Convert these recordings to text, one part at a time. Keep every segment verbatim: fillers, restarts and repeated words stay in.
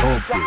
dump it.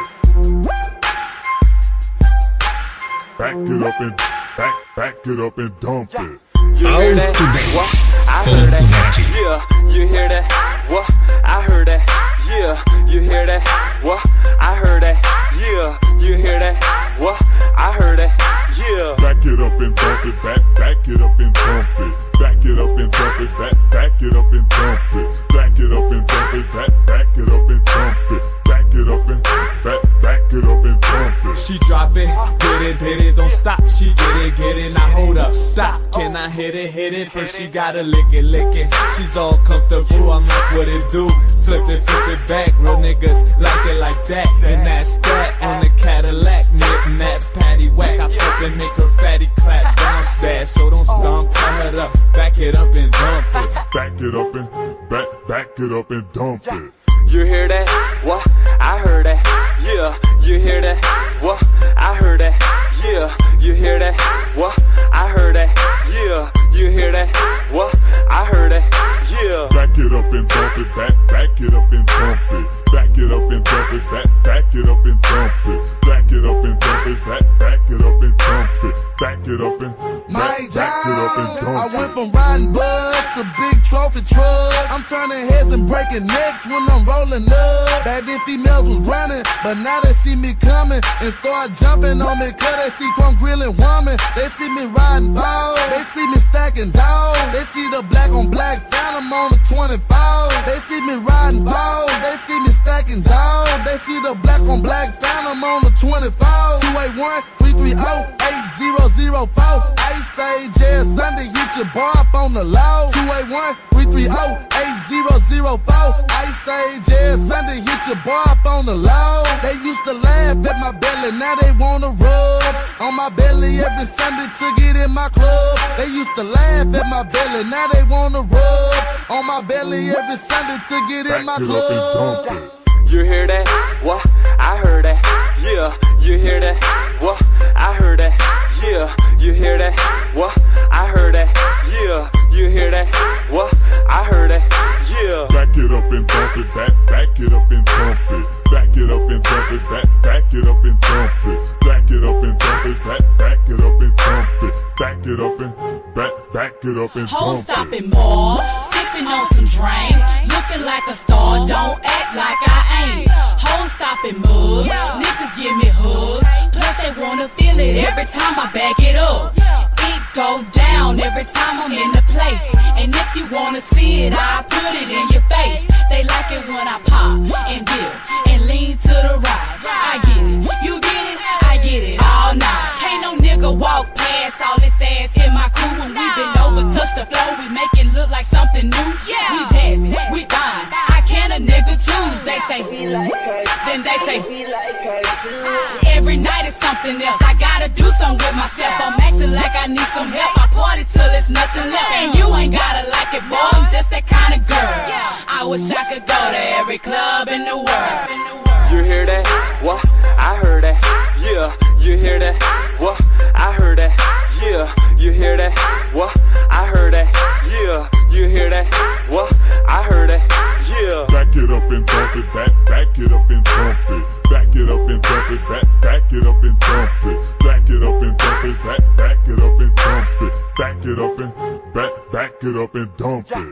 Back it up and back, back it up and dump it. You hear that? What? I heard that. Yeah, you hear that? What? I heard that. Yeah, you hear that? What? I heard that. Yeah, you hear that? What? I heard that. Yeah. Back it up and dump it. Back, back it up and dump it. Back it up and dump it. Back, back it up and dump it. Back it up and dump it. Back, back it up and dump it. Back it up and back, back it up and dump it. She drop it, get it, hit it, don't stop. She get it, get it, now hold up, stop. Can I hit it, hit it? First she gotta lick it, lick it. She's all comfortable, I'm like, what it do? Flip it, flip it back, real niggas like it like that. And that's that on the Cadillac, nip, nap, patty whack. I flip and make her fatty clap, bounce that. So don't stomp, tell her to back it up and dump it. Back it up and back, back it up and dump it. You hear that? What? I heard that. Yeah, you hear that? What? I heard that. Yeah, you hear that? What? I heard that. Yeah, you hear that? What? I heard that. Yeah. Back it up and dump it. Back, back it up and dump it. Back it up and dump it. Back, back it up and dump it. Back it up and dump it. Back, back it up and dump it. Back it up and back, back it up and dump it. I went from riding bus to big trophy truck. I'm turning heads and breaking necks when I'm rolling up. Back then females was running, but now they see me coming and start jumping on me. Cause they see I'm grilling woman. They see me riding ball. They see me stacking dog. They see the black on black phantom on the twenty-four. They see me riding ball. They see me stacking dog. They see the black on black phantom on the twenty-four. two eight one, three three zero, eight zero zero four. Ice Age, yeah, Sunday, hit your bar up on the low. two eight one, three three zero, eight zero zero four. Ice Age, yeah, Sunday, hit your bar up on the low. They used to laugh at my belly, now they wanna rub on my belly every Sunday to get in my club. They used to laugh at my belly, now they wanna rub on my belly every Sunday to get in my club. You hear that? What? I heard that. Yeah, you hear that? What? I heard that. Yeah, you hear that? What? I heard that. Yeah, you hear that? What? I heard that. Yeah. Back it up and dump it. Back, back it up and dump it. Back it up and dump it. Back, back it up and dump it. Back it up and dump it. Back, back it up and dump it. Back it up and back, back it up and dump it. Whole stopping more, sipping on some drink, looking like a star. Don't act like I ain't. Whole stopping mug, niggas give me hugs. Plus they wanna feel it every time I back it up. It go down every time I'm in the place. And if you wanna see it, I put it in your face. They like it when I pop and dip and lean to the right. I get it, you get it, I get it all night. Can't no nigga walk past all this ass in my crew. When we been over, touch the floor, we make it look like something new. We jazzy, we fine. I can a nigga choose. They say we like her, then they say we like her too. Every night is something else. I gotta do something with myself. I'm acting like I need some help. I party till it's nothing left. And you ain't gotta like it, boy. I'm just that kind of girl. I wish I could go to every club in the world. You hear that? What? I heard that. Yeah, you hear that? What? I heard that. Yeah, you hear that? What? I heard that. Yeah, you hear that? What? I heard that. Yeah. Back it up and dump it. Back, back it up and dump it. Back it up and dump it. Back, back it up and dump it. Back it up and dump it. Back, back it up and dump it. Back it up and back, back it up and dump it.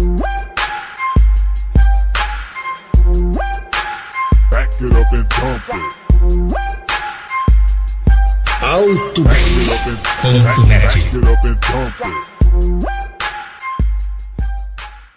Back it up and dump it. Alto Back it up and, back, back it up and dump it.